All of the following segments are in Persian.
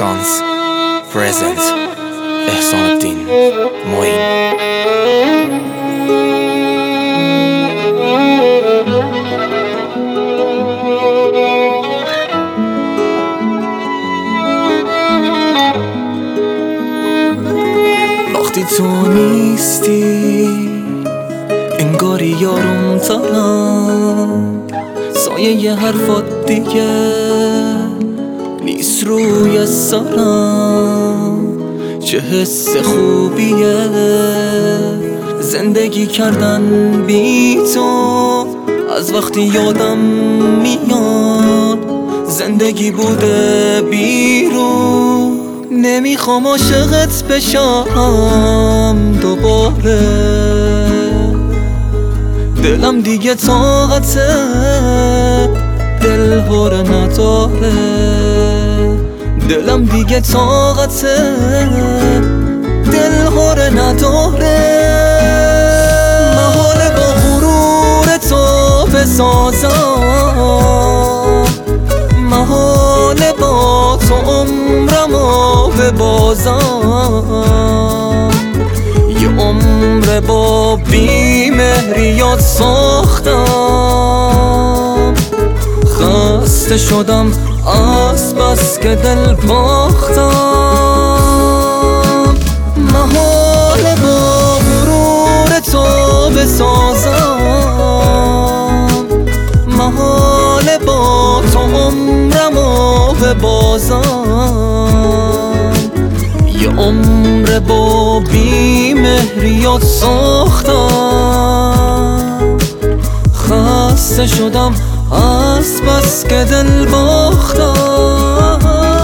گانز پرزنت احسان الدین معین. وقتی تو نیستی انگاری یارم تنم، سایه ی حرفات دیگه نیست روی سرم. چه حس خوبیه زندگی کردن بی تو، از وقتی یادم میاد زندگی بوده بیرون. نمیخوام عاشقت بشم دوباره، دلم دیگه طاقته دل هره نداره. دلم دیگه طاقته دل هره نداره. محاله با غرور تو بسازم، محاله با تو عمرمو ببازم. یه عمر با بیمهریات ساختم، خسته شدم از بس که دل باختم. محاله با غرور تو بسازم، محاله با تو عمرمو ببازم. یه عمر با بیمهریات ساختم، خسته شدم از بس که دل باختم.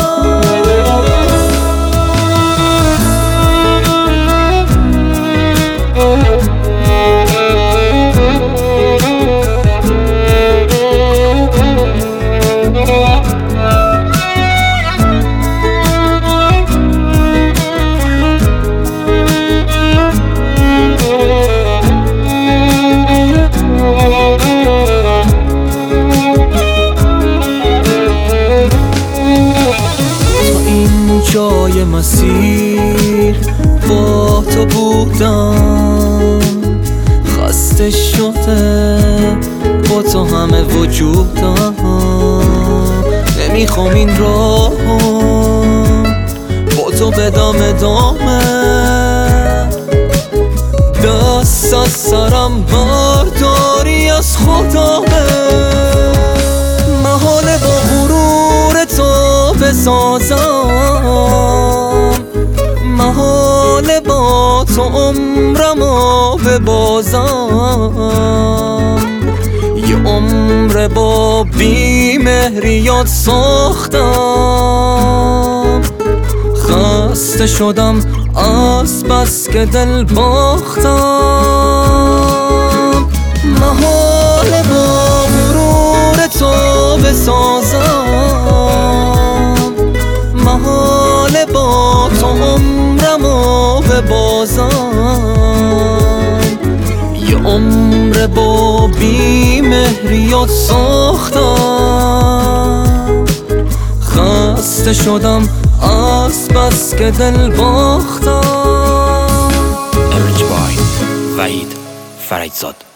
جای مسیر با تو بودم، خسته شده با تو همه وجودم. نمیخوام این راه با تو بدم ادامه، دست از سرم برداری از خدامه. محاله با غرور تو بسازم، محاله با تو عمرمو ببازم. یه عمر با بیمهریات ساختم، خسته شدم از بس که دل باختم. محاله با غرور تو بسازم، محاله با تو عمرمو ببازم. یه عمر با بیمهریات ساختم، خسته شدم از بس که دل باختم. ارج بای وحید فرجزاد.